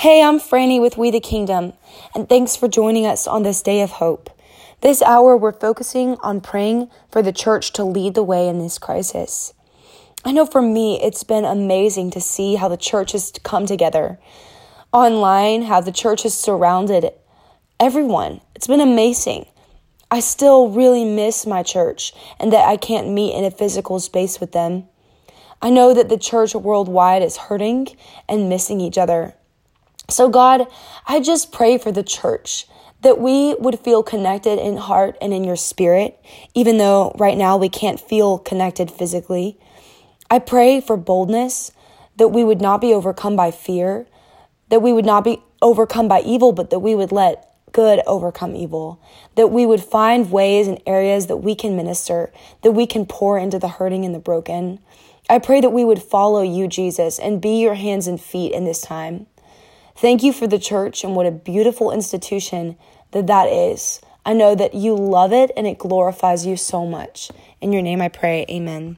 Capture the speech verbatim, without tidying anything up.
Hey, I'm Franny with We the Kingdom, and thanks for joining us on this day of hope. This hour, we're focusing on praying for the church to lead the way in this crisis. I know for me, it's been amazing to see how the church has come together online, how the church has surrounded everyone. It's been amazing. I still really miss my church and that I can't meet in a physical space with them. I know that the church worldwide is hurting and missing each other. So God, I just pray for the church that we would feel connected in heart and in your spirit, even though right now we can't feel connected physically. I pray for boldness, that we would not be overcome by fear, that we would not be overcome by evil, but that we would let good overcome evil, that we would find ways and areas that we can minister, that we can pour into the hurting and the broken. I pray that we would follow you, Jesus, and be your hands and feet in this time. Thank you for the church and what a beautiful institution that that is. I know that you love it and it glorifies you so much. In your name I pray, amen.